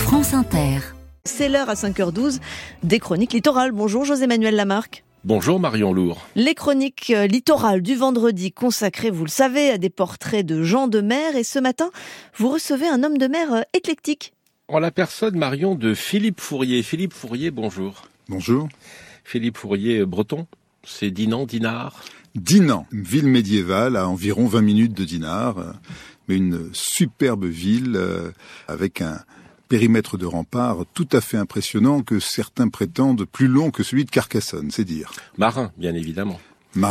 France Inter. C'est l'heure à 5h12 des chroniques littorales. Bonjour José-Manuel Lamarque. Bonjour Marion Lourd. Les chroniques littorales du vendredi consacrées, vous le savez, à des portraits de gens de mer. Et ce matin, vous recevez un homme de mer éclectique. En la personne, Marion, de Philippe Fourier. Philippe Fourier, bonjour. Bonjour. Philippe Fourier, breton, c'est Dinan, Dinard. Dinan, une ville médiévale à environ 20 minutes de Dinard, mais une superbe ville avec un périmètre de rempart tout à fait impressionnant que certains prétendent plus long que celui de Carcassonne, c'est dire. Marin, bien évidemment.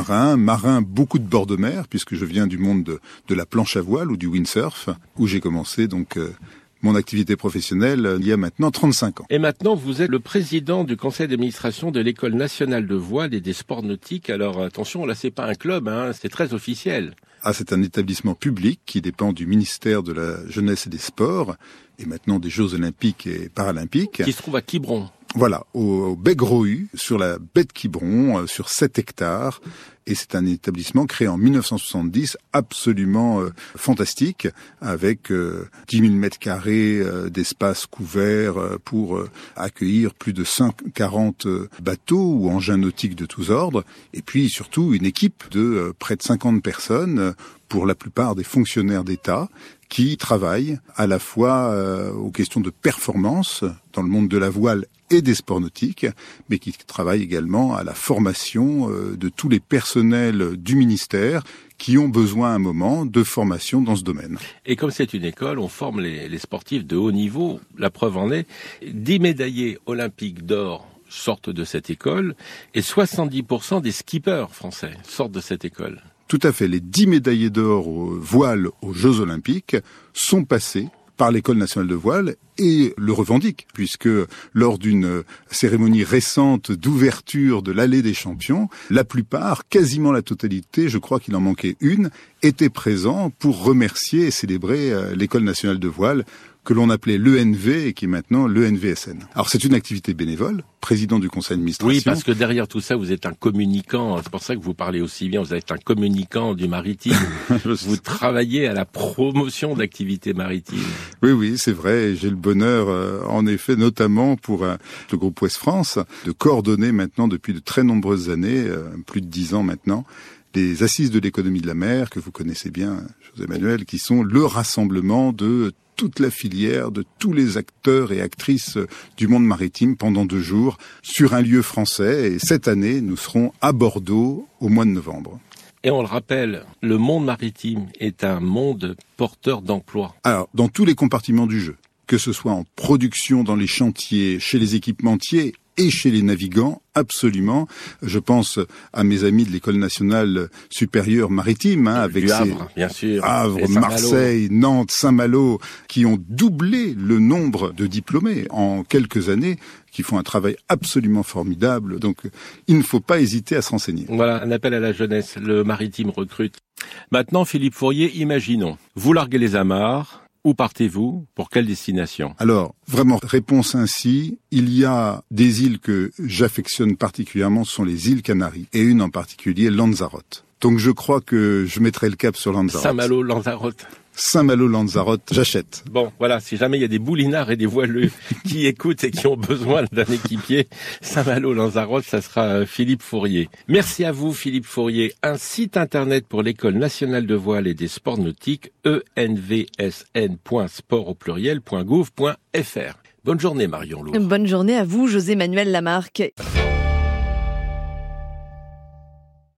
Marin, beaucoup de bords de mer, puisque je viens du monde de la planche à voile ou du windsurf, où j'ai commencé donc mon activité professionnelle il y a maintenant 35 ans. Et maintenant, vous êtes le président du conseil d'administration de l'École nationale de voile et des sports nautiques. Alors attention, là c'est pas un club, c'est très officiel. C'est un établissement public qui dépend du ministère de la Jeunesse et des Sports, et maintenant des Jeux Olympiques et Paralympiques. Qui se trouve à Quiberon. Voilà, au Bec-Rohu, sur la baie de Quiberon, sur 7 hectares. Et c'est un établissement créé en 1970, absolument fantastique, avec 10 000 mètres carrés d'espace couvert pour accueillir plus de 40 bateaux ou engins nautiques de tous ordres. Et puis surtout une équipe de près de 50 personnes, pour la plupart des fonctionnaires d'État, qui travaillent à la fois aux questions de performance dans le monde de la voile et des sports nautiques, mais qui travaillent également à la formation de tous les personnels du ministère qui ont besoin à un moment de formation dans ce domaine. Et comme c'est une école, on forme les sportifs de haut niveau. La preuve en est, 10 médaillés olympiques d'or sortent de cette école et 70% des skippers français sortent de cette école. Tout à fait. Les 10 médaillés d'or au voile aux Jeux Olympiques sont passés par l'École nationale de voile et le revendique, puisque lors d'une cérémonie récente d'ouverture de l'Allée des Champions, la plupart, quasiment la totalité, je crois qu'il en manquait une, étaient présents pour remercier et célébrer l'École nationale de voile, que l'on appelait l'ENV et qui est maintenant l'ENVSN. Alors c'est une activité bénévole, président du conseil d'administration. Oui, parce que derrière tout ça, vous êtes un communicant, c'est pour ça que vous parlez aussi bien, vous êtes un communicant du maritime. Vous travaillez à la promotion d'activités maritimes. Oui, c'est vrai, j'ai le bonheur, en effet, notamment pour le groupe Ouest France, de coordonner maintenant depuis de très nombreuses années, plus de 10 ans maintenant, les assises de l'économie de la mer, que vous connaissez bien, José-Manuel, qui sont le rassemblement de toute la filière, de tous les acteurs et actrices du monde maritime pendant 2 jours sur un lieu français. Et cette année, nous serons à Bordeaux au mois de novembre. Et on le rappelle, le monde maritime est un monde porteur d'emplois. Alors, dans tous les compartiments du jeu, que ce soit en production dans les chantiers, chez les équipementiers et chez les navigants, absolument. Je pense à mes amis de l'École nationale supérieure maritime, avec du Havre, bien sûr, Havre, Marseille, Nantes, Saint-Malo, qui ont doublé le nombre de diplômés en quelques années, qui font un travail absolument formidable. Donc, il ne faut pas hésiter à se renseigner. Voilà, un appel à la jeunesse. Le maritime recrute. Maintenant, Philippe Fourier, imaginons, vous larguez les amarres. Où partez-vous? Pour quelle destination? Alors, vraiment, réponse ainsi, il y a des îles que j'affectionne particulièrement, ce sont les îles Canaries, et une en particulier, Lanzarote. Donc je crois que je mettrai le cap sur Lanzarote. Saint-Malo, Lanzarote. Saint-Malo, Lanzarote, j'achète. Bon, voilà, si jamais il y a des boulinards et des voileux qui écoutent et qui ont besoin d'un équipier, Saint-Malo, Lanzarote, ça sera Philippe Fourier. Merci à vous, Philippe Fourier. Un site internet pour l'École nationale de voile et des sports nautiques, envsn.sport.gouv.fr. Bonne journée, Marion Lourd. Bonne journée à vous, José-Manuel Lamarque.